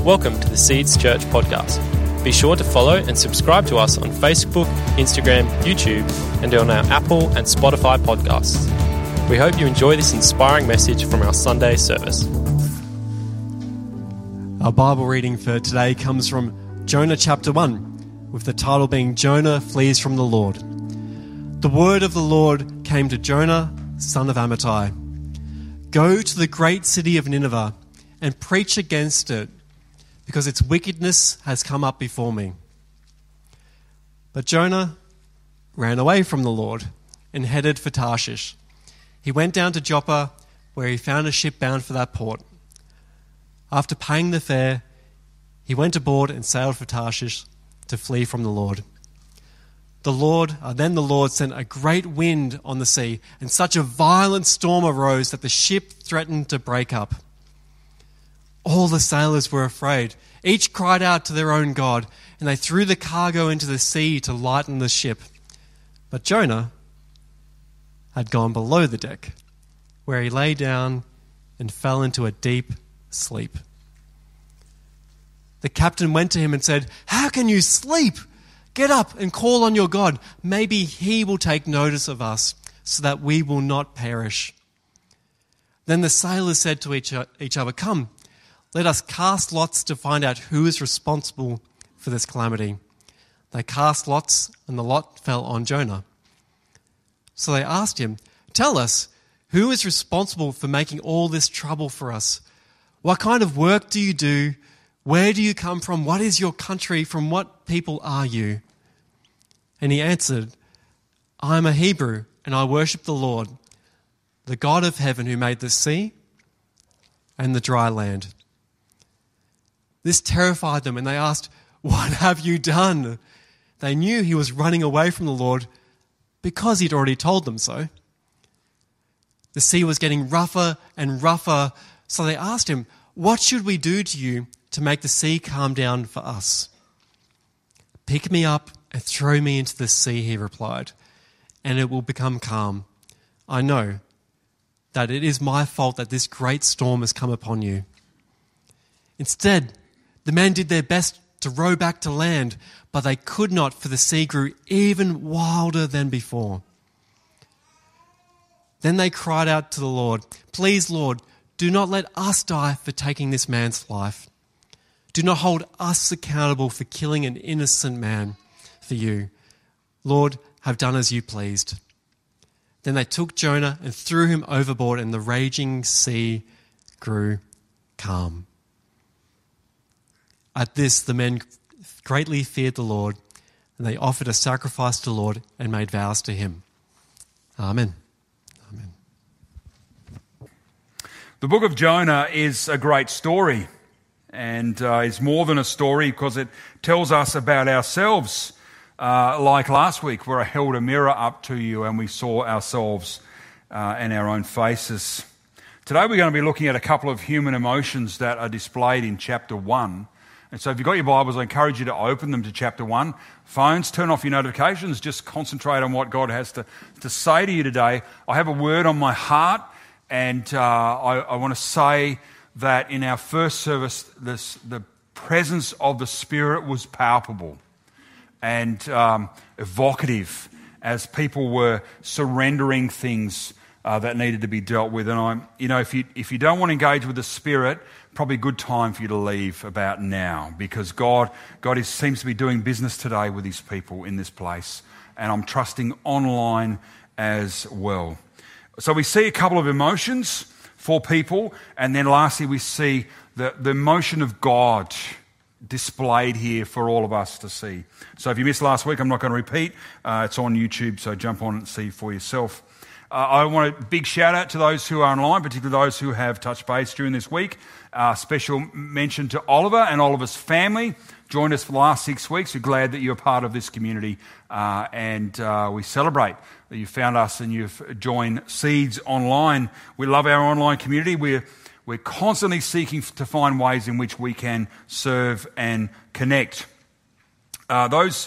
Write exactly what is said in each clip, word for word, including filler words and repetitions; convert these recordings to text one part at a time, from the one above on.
Welcome to the Seeds Church podcast. Be sure to follow and subscribe to us on Facebook, Instagram, YouTube, and on our Apple and Spotify podcasts. We hope you enjoy this inspiring message from our Sunday service. Our Bible reading for today comes from Jonah chapter one, with the title being Jonah Flees from the Lord. The word of the Lord came to Jonah, son of Amittai. Go to the great city of Nineveh and preach against it, because its wickedness has come up before me. But Jonah ran away from the Lord and headed for Tarshish. He went down to Joppa, where he found a ship bound for that port. After paying the fare, he went aboard and sailed for Tarshish to flee from the Lord. The Lord, uh, then the Lord sent a great wind on the sea, and such a violent storm arose that the ship threatened to break up. All the sailors were afraid. Each cried out to their own God, and they threw the cargo into the sea to lighten the ship. But Jonah had gone below the deck, where he lay down and fell into a deep sleep. The captain went to him and said, "How can you sleep? Get up and call on your God. Maybe he will take notice of us, so that we will not perish." Then the sailors said to each, each other, "Come, let us cast lots to find out who is responsible for this calamity." They cast lots, and the lot fell on Jonah. So they asked him, "Tell us, who is responsible for making all this trouble for us? What kind of work do you do? Where do you come from? What is your country? From what people are you?" And he answered, "I am a Hebrew, and I worship the Lord, the God of heaven, who made the sea and the dry land." This terrified them, and they asked, "What have you done?" They knew he was running away from the Lord because he'd already told them so. The sea was getting rougher and rougher, so they asked him, "What should we do to you to make the sea calm down for us?" "Pick me up and throw me into the sea," he replied, "and it will become calm. I know that it is my fault that this great storm has come upon you." Instead, the men did their best to row back to land, but they could not, for the sea grew even wilder than before. Then they cried out to the Lord, "Please, Lord, do not let us die for taking this man's life. Do not hold us accountable for killing an innocent man for you. Lord, have done as you pleased." Then they took Jonah and threw him overboard, and the raging sea grew calm. At this, the men greatly feared the Lord, and they offered a sacrifice to the Lord and made vows to him. Amen. Amen. The book of Jonah is a great story, and uh, it's more than a story because it tells us about ourselves. Uh, like last week, where I held a mirror up to you and we saw ourselves uh, and our own faces. Today we're going to be looking at a couple of human emotions that are displayed in chapter one. And so if you've got your Bibles, I encourage you to open them to chapter one. Phones, turn off your notifications, just concentrate on what God has to, to say to you today. I have a word on my heart, and uh, I, I want to say that in our first service, this, the presence of the Spirit was palpable and um, evocative as people were surrendering things uh, that needed to be dealt with. And I'm, you know, if you if you don't want to engage with the Spirit, probably a good time for you to leave about now, because God God is, seems to be doing business today with His people in this place, and I'm trusting online as well. So we see a couple of emotions for people, and then lastly we see the, the emotion of God displayed here for all of us to see. So if you missed last week, I'm not going to repeat. Uh, it's on YouTube, so jump on and see for yourself. Uh, I want a big shout out to those who are online, particularly those who have touched base during this week. Uh, special mention to Oliver and Oliver's family. Joined us for the last six weeks. We're glad that you're part of this community, uh, and uh, we celebrate that you found us and you've joined Seeds Online. We love our online community. We're We're constantly seeking to find ways in which we can serve and connect. Uh, those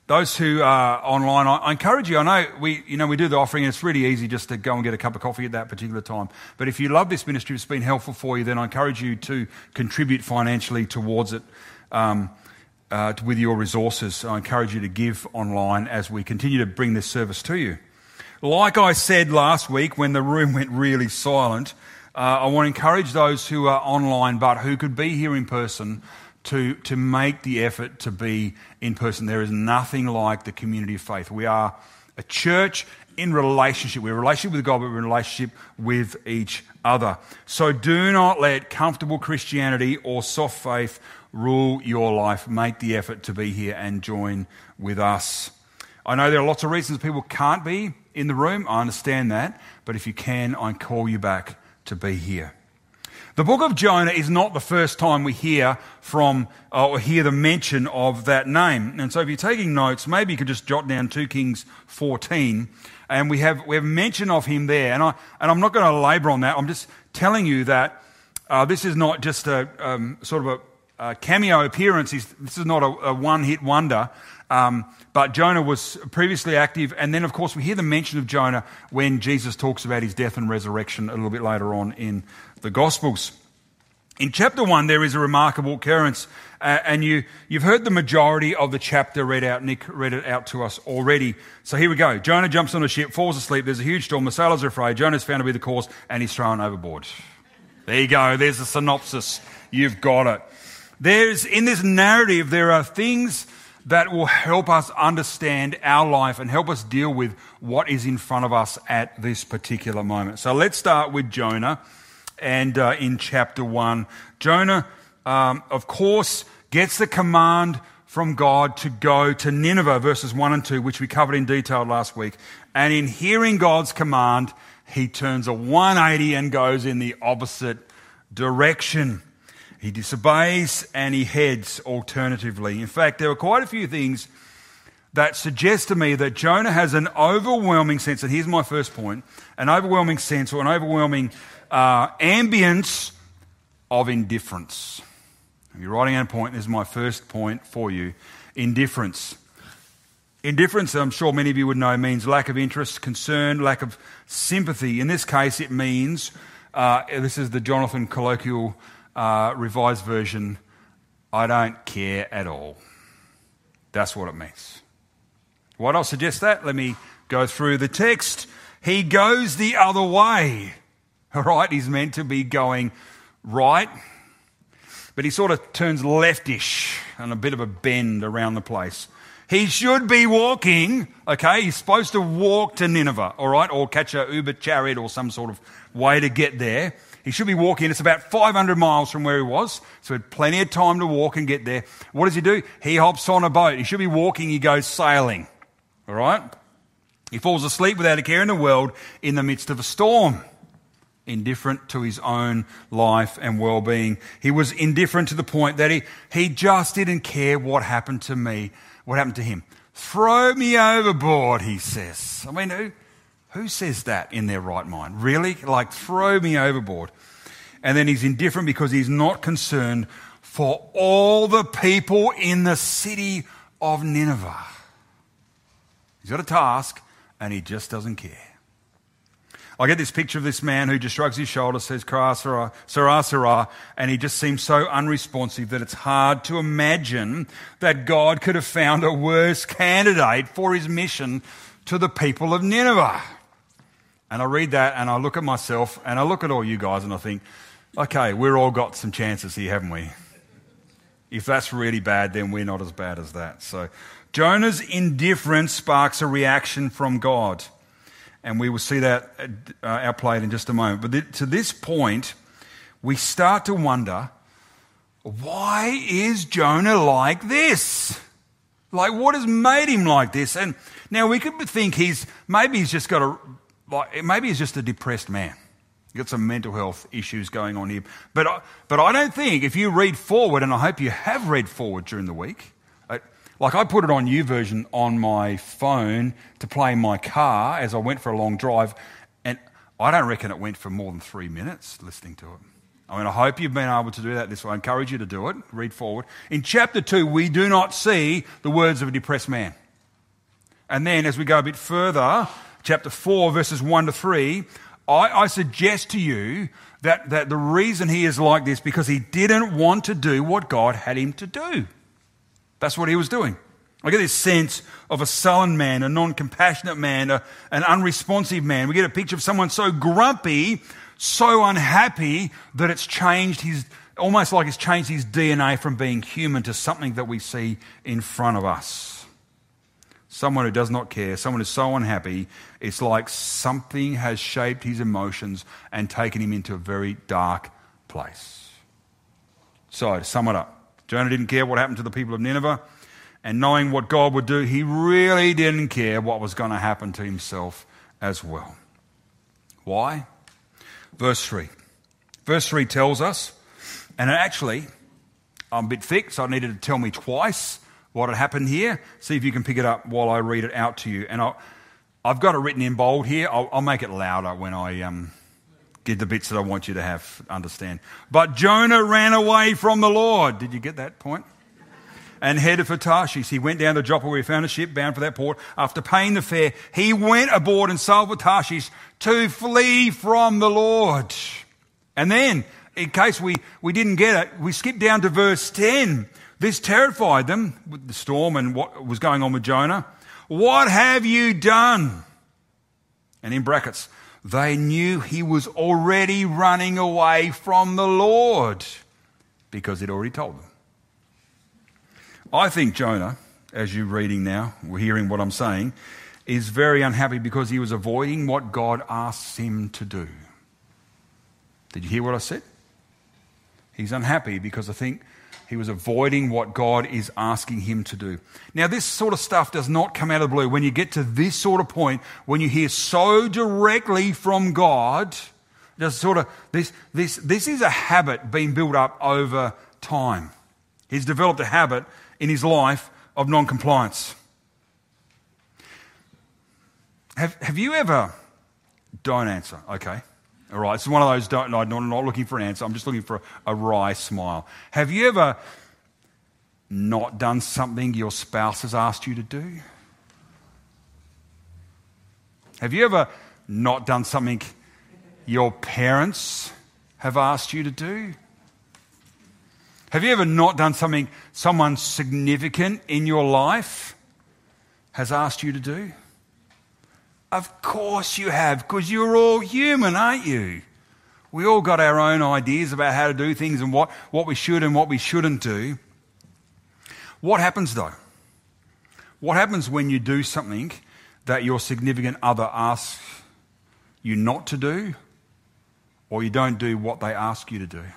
those who are online, I, I encourage you. I know we, you know, we do the offering, and it's really easy just to go and get a cup of coffee at that particular time. But if you love this ministry, if it's been helpful for you, then I encourage you to contribute financially towards it um, uh, with your resources. I encourage you to give online as we continue to bring this service to you. Like I said last week, when the room went really silent, uh, I want to encourage those who are online but who could be here in person to, to make the effort to be in person. There is nothing like the community of faith. We are a church in relationship. We're in relationship with God, but we're in relationship with each other. So do not let comfortable Christianity or soft faith rule your life. Make the effort to be here and join with us. I know there are lots of reasons people can't be in the room. I understand that. But if you can, I call you back to be here. The book of Jonah is not the first time we hear from uh, or hear the mention of that name. And so if you're taking notes, maybe you could just jot down two Kings fourteen, and we have we have mention of him there. And I and I'm not going to labour on that. I'm just telling you that uh, this is not just a um, sort of a, a cameo appearance. He's, this is not a, a one-hit wonder. Um, but Jonah was previously active, and then of course we hear the mention of Jonah when Jesus talks about his death and resurrection a little bit later on in the Gospels. In chapter one there is a remarkable occurrence, uh, and you, you've heard the majority of the chapter read out. Nick read it out to us already. So here we go. Jonah jumps on a ship, falls asleep, there's a huge storm, the sailors are afraid, Jonah's found to be the cause, and he's thrown overboard. There you go, there's a synopsis. You've got it. There's, in this narrative, there are things that will help us understand our life and help us deal with what is in front of us at this particular moment. So let's start with Jonah, and uh, in chapter one. Jonah, um, of course, gets the command from God to go to Nineveh, verses one and two, which we covered in detail last week. And in hearing God's command, he turns a one eighty and goes in the opposite direction. He disobeys and he heads alternatively. In fact, there are quite a few things that suggest to me that Jonah has an overwhelming sense, and here's my first point, an overwhelming sense or an overwhelming uh, ambience of indifference. If you're writing out a point, this is my first point for you. Indifference. Indifference, I'm sure many of you would know, means lack of interest, concern, lack of sympathy. In this case, it means, uh, this is the Jonathan colloquial Uh, revised version, I don't care at all. That's what it means. Why do I suggest that? Let me go through the text. He goes the other way. All right, he's meant to be going right, but he sort of turns leftish and a bit of a bend around the place. He should be walking, okay? He's supposed to walk to Nineveh, all right, or catch a Uber chariot or some sort of way to get there. He should be walking. It's about five hundred miles from where he was, so he had plenty of time to walk and get there. What does he do? He hops on a boat. He should be walking. He goes sailing, all right? He falls asleep without a care in the world in the midst of a storm, indifferent to his own life and well-being. He was indifferent to the point that he, he just didn't care what happened to me, what happened to him. Throw me overboard, he says. I mean, who... Who says that in their right mind? Really? Like, throw me overboard. And then he's indifferent because he's not concerned for all the people in the city of Nineveh. He's got a task and he just doesn't care. I get this picture of this man who just shrugs his shoulders, says, Sarah, Sarah, Sarah, Sarah, and he just seems so unresponsive that it's hard to imagine that God could have found a worse candidate for his mission to the people of Nineveh. And I read that and I look at myself and I look at all you guys and I think, okay, we've all got some chances here, haven't we? If that's really bad, then we're not as bad as that. So Jonah's indifference sparks a reaction from God. And we will see that uh, outplayed in just a moment. But th- to this point, we start to wonder, why is Jonah like this? Like, what has made him like this? And now we could think he's, maybe he's just got a, like, maybe he's just a depressed man. He's got some mental health issues going on here. But, I, but I don't think, if you read forward, and I hope you have read forward during the week, like I put it on YouVersion on my phone to play in my car as I went for a long drive, and I don't reckon it went for more than three minutes listening to it. I mean, I hope you've been able to do that this way. I encourage you to do it. Read forward. In chapter two, we do not see the words of a depressed man. And then as we go a bit further, chapter four, verses one to three, I, I suggest to you that, that the reason he is like this because he didn't want to do what God had him to do. That's what he was doing. I get this sense of a sullen man, a non-compassionate man, a, an unresponsive man. We get a picture of someone so grumpy, so unhappy that it's changed his, almost like it's changed his D N A from being human to something that we see in front of us. Someone who does not care, someone who's so unhappy, it's like something has shaped his emotions and taken him into a very dark place. So, to sum it up, Jonah didn't care what happened to the people of Nineveh. And knowing what God would do, he really didn't care what was going to happen to himself as well. Why? Verse three. Verse three tells us, and actually, I'm a bit thick, so I needed to tell me twice what had happened here. See if you can pick it up while I read it out to you. And I'll, I've got it written in bold here. I'll, I'll make it louder when I um, get the bits that I want you to have understand. But Jonah ran away from the Lord. Did you get that point? And headed for Tarshish. He went down to Joppa where he found a ship bound for that port. After paying the fare, he went aboard and sailed for Tarshish to flee from the Lord. And then, in case we, we didn't get it, we skipped down to verse ten. This terrified them with the storm and what was going on with Jonah. What have you done? And in brackets, they knew he was already running away from the Lord because he'd already told them. I think Jonah, as you're reading now, we're hearing what I'm saying, is very unhappy because he was avoiding what God asks him to do. Did you hear what I said? He's unhappy because I think he was avoiding what God is asking him to do. Now, this sort of stuff does not come out of the blue. When you get to this sort of point, when you hear so directly from God, just sort of this, this, this is a habit being built up over time. He's developed a habit in his life of non-compliance. Have, have you ever... Don't answer, okay. All right, it's one of those, don't, no, I'm not looking for an answer, I'm just looking for a, a wry smile. Have you ever not done something your spouse has asked you to do? Have you ever not done something your parents have asked you to do? Have you ever not done something someone significant in your life has asked you to do? Of course you have, because you're all human, aren't you? We all got our own ideas about how to do things and what, what we should and what we shouldn't do. What happens though? What happens when you do something that your significant other asks you not to do, or you don't do what they ask you to do?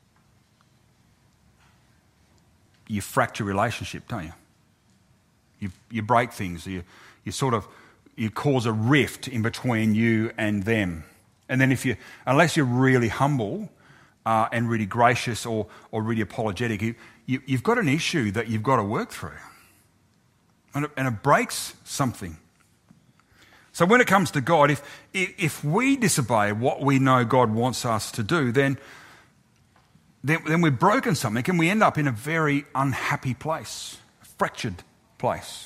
You fracture relationship, don't you? You you break things. You you sort of you cause a rift in between you and them. And then if you, unless you're really humble uh, and really gracious or or really apologetic, you, you you've got an issue that you've got to work through, and it, and it breaks something. So when it comes to God, if if we disobey what we know God wants us to do, then. Then, then we've broken something and we end up in a very unhappy place, a fractured place.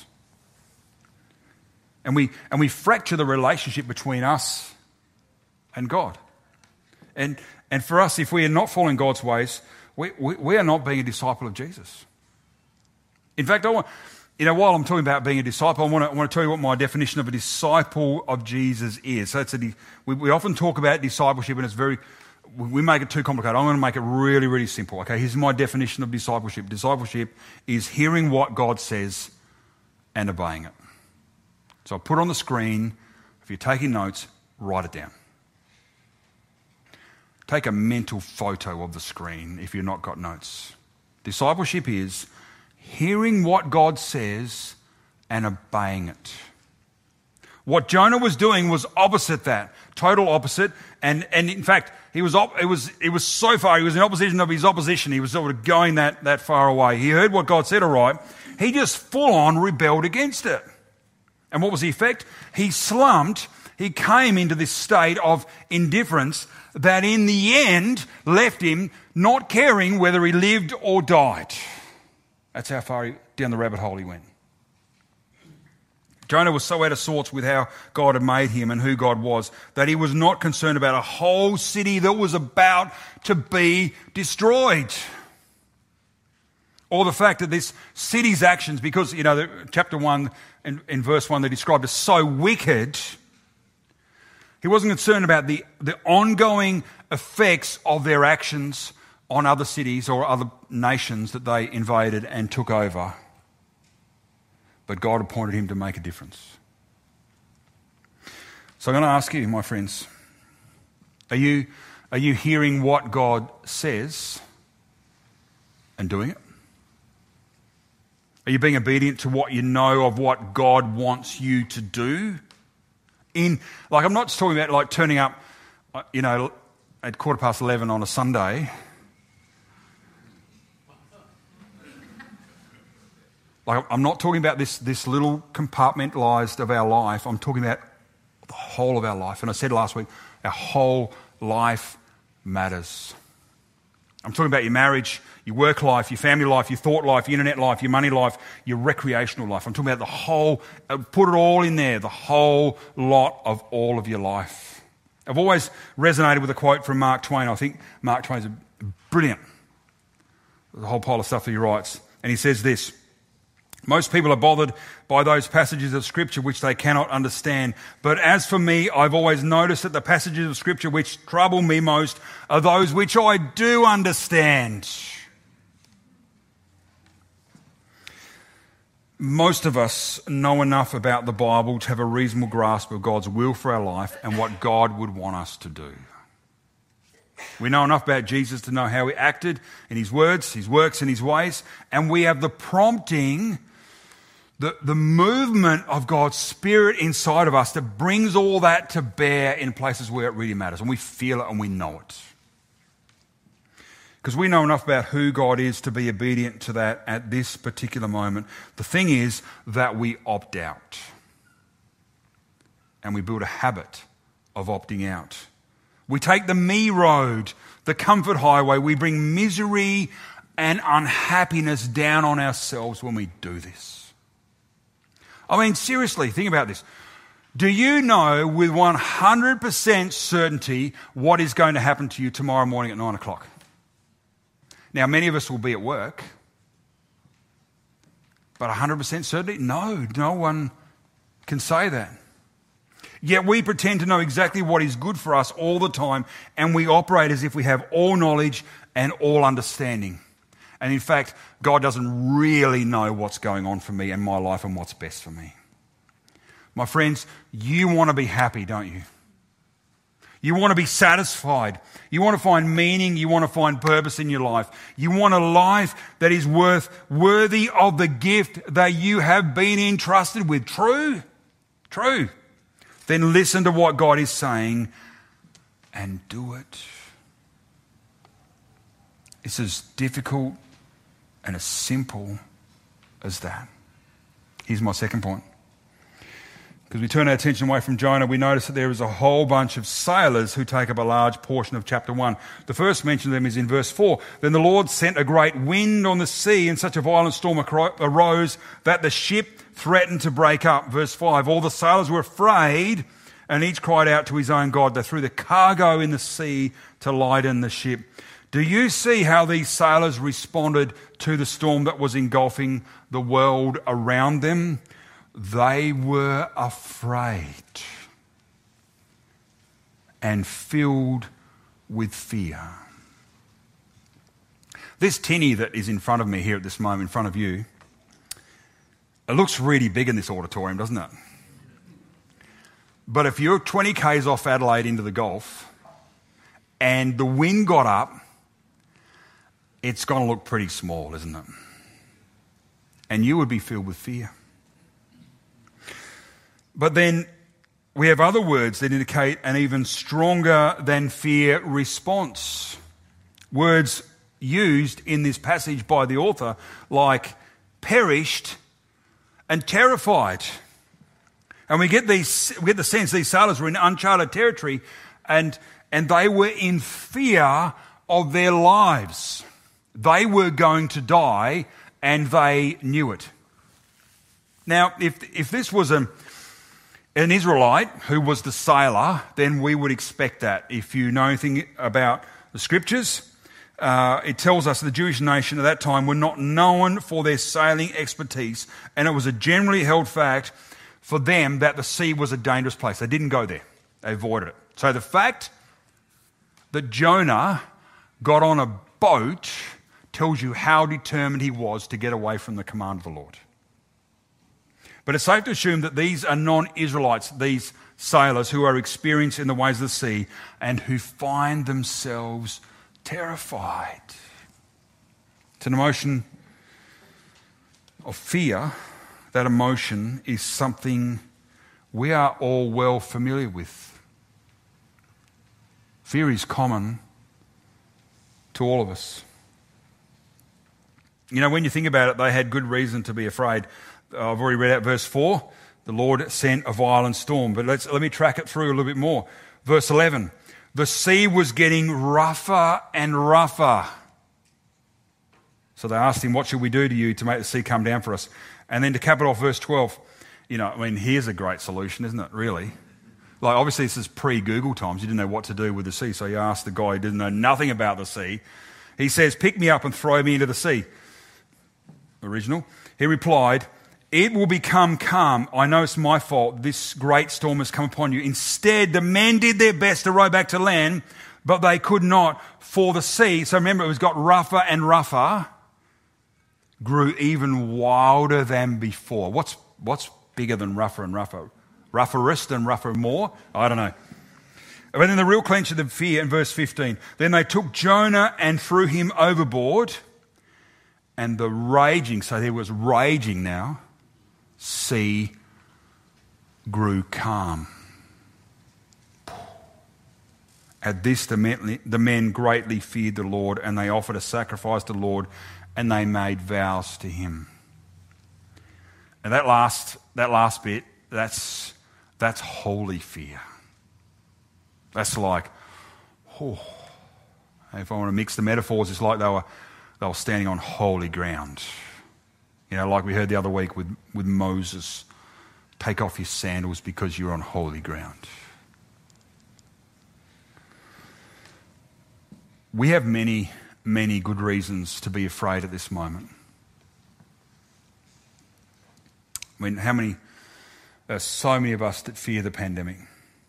And we and we fracture the relationship between us and God. And and for us, if we are not following God's ways, we, we, we are not being a disciple of Jesus. In fact, I want, you know, while I'm talking about being a disciple, I want to, I want to tell you what my definition of a disciple of Jesus is. So it's a, we, we often talk about discipleship and it's very... We make it too complicated. I'm going to make it really, really simple. Okay, here's my definition of discipleship. Discipleship is hearing what God says and obeying it. So I'll put it on the screen. If you're taking notes, write it down. Take a mental photo of the screen if you've not got notes. Discipleship is hearing what God says and obeying it. What Jonah was doing was opposite that, total opposite. And, and in fact, he was op- it was it was so far, he was in opposition of his opposition. He was sort of going that, that far away. He heard what God said, all right. He just full on rebelled against it. And what was the effect? He slumped. He came into this state of indifference that in the end left him not caring whether he lived or died. That's how far he, down the rabbit hole he went. Jonah was so out of sorts with how God had made him and who God was that he was not concerned about a whole city that was about to be destroyed. Or the fact that this city's actions, because, you know, chapter one, in, in verse one, they described as so wicked, he wasn't concerned about the, the ongoing effects of their actions on other cities or other nations that they invaded and took over. But God appointed him to make a difference. So I'm going to ask you, my friends, are you, are you hearing what God says and doing it? Are you being obedient to what you know of what God wants you to do? In, like, I'm not just talking about like turning up, you know, at quarter past eleven on a Sunday. Like, I'm not talking about this, this little compartmentalised of our life. I'm talking about the whole of our life. And I said last week, our whole life matters. I'm talking about your marriage, your work life, your family life, your thought life, your internet life, your money life, your recreational life. I'm talking about the whole, uh, put it all in there, the whole lot of all of your life. I've always resonated with a quote from Mark Twain. I think Mark Twain's brilliant. The whole pile of stuff that he writes. And he says this: most people are bothered by those passages of Scripture which they cannot understand. But as for me, I've always noticed that the passages of Scripture which trouble me most are those which I do understand. Most of us know enough about the Bible to have a reasonable grasp of God's will for our life and what God would want us to do. We know enough about Jesus to know how he acted in his words, his works, and his ways. And we have the prompting, the, the movement of God's Spirit inside of us that brings all that to bear in places where it really matters. And we feel it and we know it. Because we know enough about who God is to be obedient to that at this particular moment. The thing is that we opt out. And we build a habit of opting out. We take the me road, the comfort highway. We bring misery and unhappiness down on ourselves when we do this. I mean, seriously, think about this. Do you know with one hundred percent certainty what is going to happen to you tomorrow morning at nine o'clock? Now, many of us will be at work, but one hundred percent certainty? No, no one can say that. Yet we pretend to know exactly what is good for us all the time, and we operate as if we have all knowledge and all understanding. And in fact, God doesn't really know what's going on for me and my life and what's best for me. My friends, you want to be happy, don't you? You want to be satisfied. You want to find meaning. You want to find purpose in your life. You want a life that is worth, worthy of the gift that you have been entrusted with. True? True. Then listen to what God is saying and do it. It's as difficult and as simple as that. Here's my second point. Because we turn our attention away from Jonah, we notice that there is a whole bunch of sailors who take up a large portion of chapter one. The first mention of them is in verse four. Then the Lord sent a great wind on the sea, and such a violent storm arose that the ship threatened to break up. Verse five, all the sailors were afraid, and each cried out to his own God. They threw the cargo in the sea to lighten the ship. Do you see how these sailors responded to the storm that was engulfing the world around them? They were afraid and filled with fear. This tinny that is in front of me here at this moment, in front of you, it looks really big in this auditorium, doesn't it? But if you're twenty kays off Adelaide into the Gulf and the wind got up, it's going to look pretty small, isn't it? And you would be filled with fear. But then we have other words that indicate an even stronger than fear response. Words used in this passage by the author like perished and terrified. And we get these, we get the sense these sailors were in uncharted territory and, and they were in fear of their lives. They were going to die and they knew it. Now, if if this was an, an Israelite who was the sailor, then we would expect that. If you know anything about the scriptures, uh, it tells us the Jewish nation at that time were not known for their sailing expertise, and it was a generally held fact for them that the sea was a dangerous place. They didn't go there. They avoided it. So the fact that Jonah got on a boat tells you how determined he was to get away from the command of the Lord. But it's safe to assume that these are non-Israelites, these sailors who are experienced in the ways of the sea and who find themselves terrified. It's an emotion of fear. That emotion is something we are all well familiar with. Fear is common to all of us. You know, when you think about it, they had good reason to be afraid. I've already read out verse four. The Lord sent a violent storm. But let's, let me track it through a little bit more. Verse eleven. The sea was getting rougher and rougher. So they asked him, what should we do to you to make the sea come down for us? And then to cap it off, verse twelve. You know, I mean, here's a great solution, isn't it, really? Like, obviously, this is pre-Google times. You didn't know what to do with the sea. So you asked the guy who didn't know nothing about the sea. He says, pick me up and throw me into the sea. Original. He replied, it will become calm. I know it's my fault. This great storm has come upon you. Instead, the men did their best to row back to land, but they could not, for the sea. So remember, it was got rougher and rougher, grew even wilder than before. What's what's bigger than rougher and rougher? Rougherest and rougher more? I don't know. But then the real clench of the fear in verse fifteen. Then they took Jonah and threw him overboard, and the raging, so there was raging now, sea grew calm. At this the men, the men greatly feared the Lord, and they offered a sacrifice to the Lord, and they made vows to him. And that last that last bit, that's that's holy fear. That's like, oh, if I want to mix the metaphors, it's like they were they were standing on holy ground. You know, like we heard the other week with, with Moses, take off your sandals because you're on holy ground. We have many, many good reasons to be afraid at this moment. I mean, how many, there's so many of us that fear the pandemic.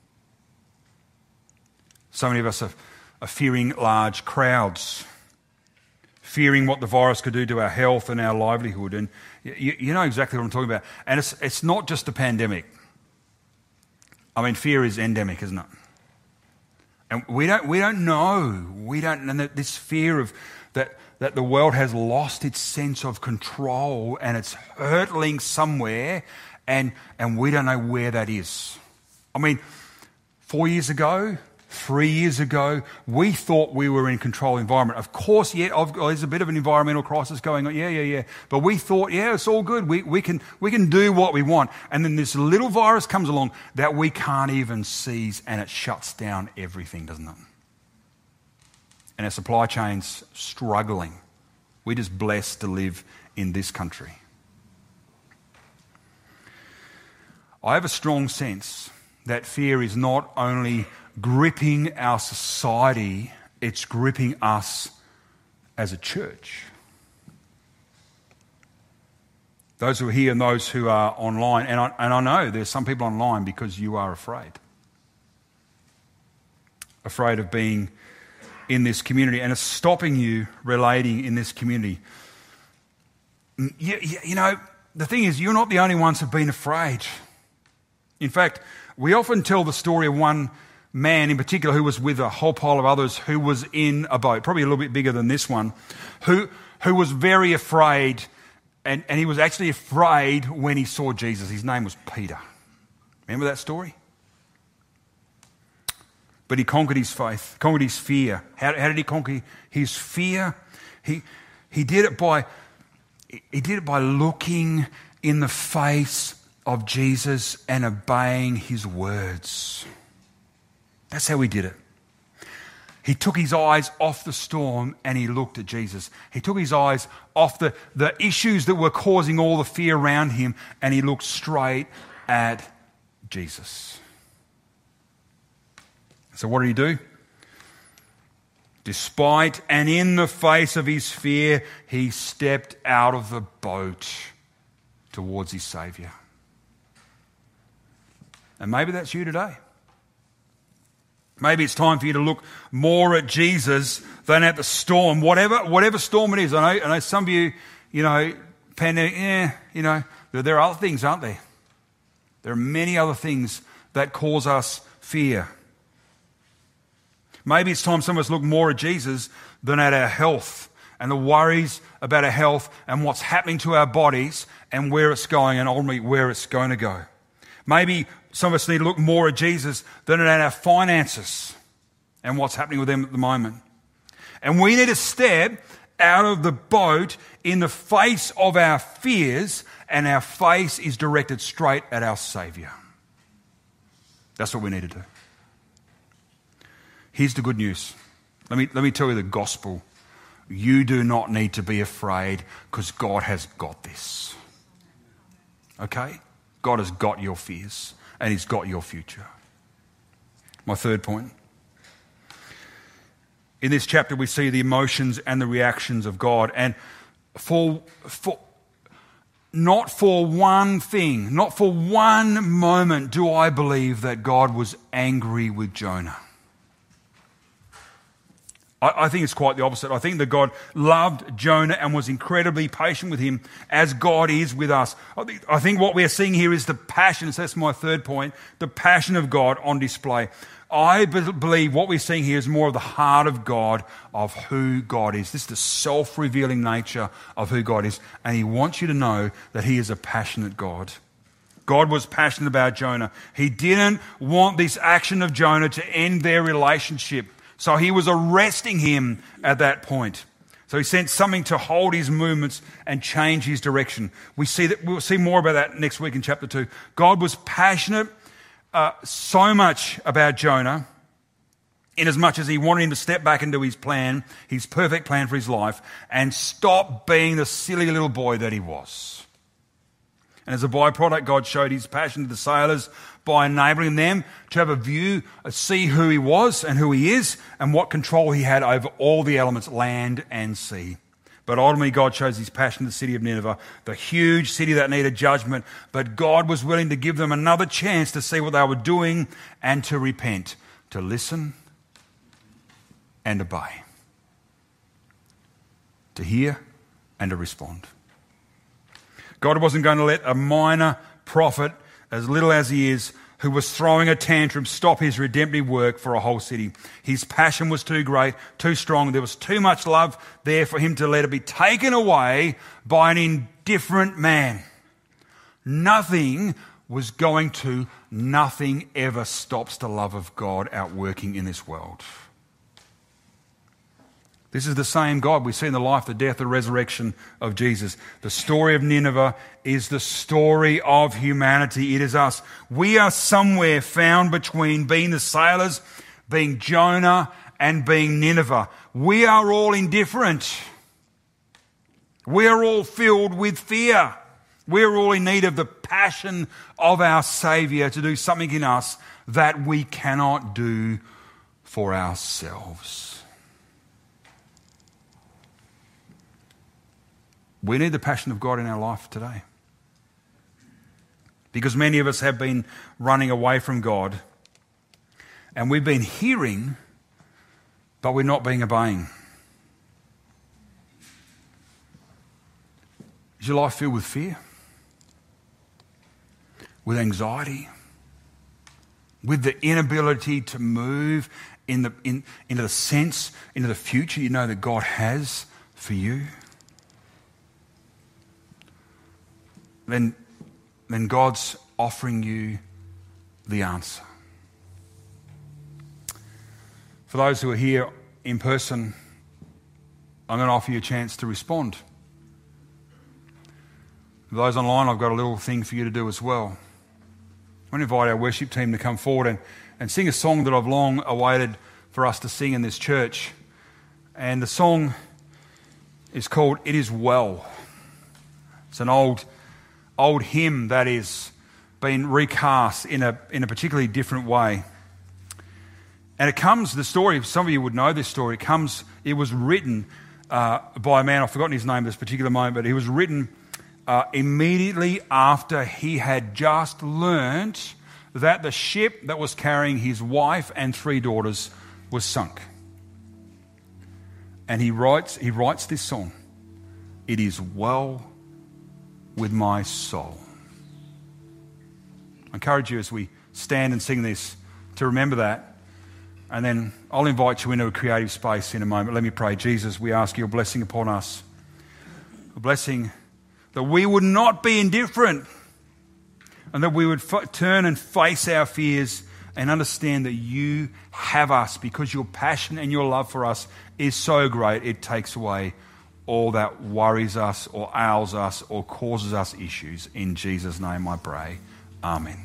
So many of us are, are fearing large crowds, fearing what the virus could do to our health and our livelihood. And you, you know exactly what I'm talking about. And it's, it's not just a pandemic. I mean, fear is endemic, isn't it? And we don't we don't know. We don't and this fear of that that the world has lost its sense of control and it's hurtling somewhere, and and we don't know where that is. I mean, four years ago, three years ago, we thought we were in a controlled environment. Of course, yeah, I've, there's a bit of an environmental crisis going on. Yeah, yeah, yeah. But we thought, yeah, it's all good. We we can we can do what we want. And then this little virus comes along that we can't even seize, and it shuts down everything, doesn't it? And our supply chain's struggling. We're just blessed to live in this country. I have a strong sense that fear is not only gripping our society, it's gripping us as a church. Those who are here and those who are online, and I, and I know there's some people online because you are afraid. Afraid of being in this community, and it's stopping you relating in this community. You, you know, the thing is, you're not the only ones who've been afraid. In fact, we often tell the story of one man in particular who was with a whole pile of others who was in a boat, probably a little bit bigger than this one, who who was very afraid, and, and he was actually afraid when he saw Jesus. His name was Peter. Remember that story? But he conquered his faith, conquered his fear. How, how did he conquer his fear? He he did it by he did it by looking in the face of Jesus and obeying his words. That's how he did it. He took his eyes off the storm and he looked at Jesus. He took his eyes off the, the issues that were causing all the fear around him and he looked straight at Jesus. So what did he do? Despite and in the face of his fear, he stepped out of the boat towards his Saviour. And maybe that's you today. Maybe it's time for you to look more at Jesus than at the storm, whatever whatever storm it is. I know, I know some of you, you know, pandemic, eh, you know, there, there are other things, aren't there? There are many other things that cause us fear. Maybe it's time some of us look more at Jesus than at our health and the worries about our health and what's happening to our bodies and where it's going and ultimately where it's going to go. Maybe some of us need to look more at Jesus than at our finances and what's happening with them at the moment. And we need to step out of the boat in the face of our fears, and our face is directed straight at our Saviour. That's what we need to do. Here's the good news. Let me, let me tell you the gospel. You do not need to be afraid because God has got this. Okay? God has got your fears and He's got your future. My third point. In this chapter we see the emotions and the reactions of God, and for, for not for one thing, not for one moment do I believe that God was angry with Jonah. I think it's quite the opposite. I think that God loved Jonah and was incredibly patient with him as God is with us. I think, I think what we're seeing here is the passion, so that's my third point, the passion of God on display. I be- believe what we're seeing here is more of the heart of God, of who God is. This is the self-revealing nature of who God is. And He wants you to know that He is a passionate God. God was passionate about Jonah. He didn't want this action of Jonah to end their relationship. So He was arresting him at that point. So He sent something to hold his movements and change his direction. We see that, we'll see more about that next week in chapter two. God was passionate uh, so much about Jonah, in as much as He wanted him to step back into his plan, his perfect plan for his life, and stop being the silly little boy that he was. And as a byproduct, God showed His passion to the sailors by enabling them to have a view, see who He was and who He is, and what control He had over all the elements, land and sea. But ultimately, God shows His passion to the city of Nineveh, the huge city that needed judgment. But God was willing to give them another chance to see what they were doing and to repent, to listen and obey, to hear and to respond. God wasn't going to let a minor prophet, as little as he is, who was throwing a tantrum, stop His redemptive work for a whole city. His passion was too great, too strong. There was too much love there for Him to let it be taken away by an indifferent man. Nothing was going to, nothing ever stops the love of God outworking in this world. This is the same God we see in the life, the death, the resurrection of Jesus. The story of Nineveh is the story of humanity. It is us. We are somewhere found between being the sailors, being Jonah, and being Nineveh. We are all indifferent. We are all filled with fear. We are all in need of the passion of our Saviour to do something in us that we cannot do for ourselves. We need the passion of God in our life today. Because many of us have been running away from God, and we've been hearing, but we're not being obeying. Is your life filled with fear? With anxiety? With the inability to move in the, in, into the sense, into the future you know that God has for you? Then, then God's offering you the answer. For those who are here in person, I'm going to offer you a chance to respond. For those online, I've got a little thing for you to do as well. I want to invite our worship team to come forward and, and sing a song that I've long awaited for us to sing in this church. And the song is called It Is Well. It's an old old hymn that is been recast in a in a particularly different way. And it comes, the story, some of you would know this story, it comes, it was written uh, by a man, I've forgotten his name at this particular moment, but it was written uh, immediately after he had just learnt that the ship that was carrying his wife and three daughters was sunk. And he writes, he writes this song, It Is Well With My Soul. I encourage you as we stand and sing this to remember that. And then I'll invite you into a creative space in a moment. Let me pray. Jesus, we ask your blessing upon us. A blessing that we would not be indifferent and that we would f- turn and face our fears and understand that you have us because your passion and your love for us is so great it takes away all that worries us or ails us or causes us issues. In Jesus' name I pray. Amen.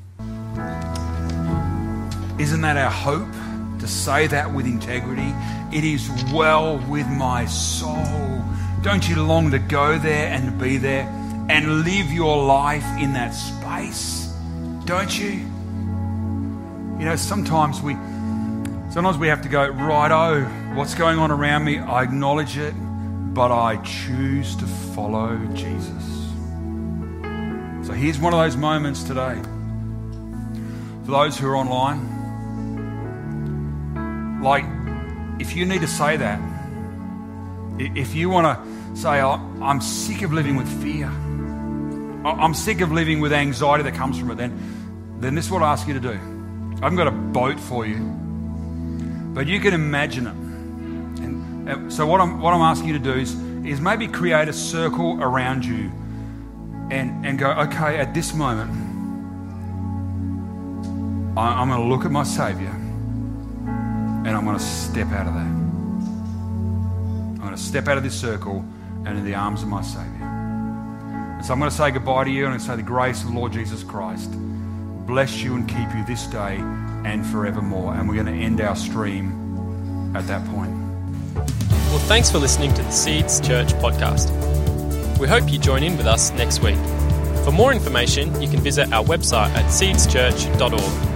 Isn't that our hope? To say that with integrity, it is well with my soul. Don't you long to go there and to be there and live your life in that space? Don't you? You know, sometimes we sometimes we have to go, righto, what's going on around me? I acknowledge it, but I choose to follow Jesus. So here's one of those moments today. For those who are online, like, if you need to say that, if you want to say, oh, I'm sick of living with fear, I'm sick of living with anxiety that comes from it, then, then this is what I ask you to do. I haven't got a boat for you, but you can imagine it. And so what I'm what I'm asking you to do is, is maybe create a circle around you and, and go, okay, at this moment, I, I'm going to look at my Saviour. And I'm going to step out of that. I'm going to step out of this circle and in the arms of my Saviour. And so I'm going to say goodbye to you and I'm going to say the grace of the Lord Jesus Christ bless you and keep you this day and forevermore. And we're going to end our stream at that point. Well, thanks for listening to the Seeds Church podcast. We hope you join in with us next week. For more information, you can visit our website at seeds church dot org.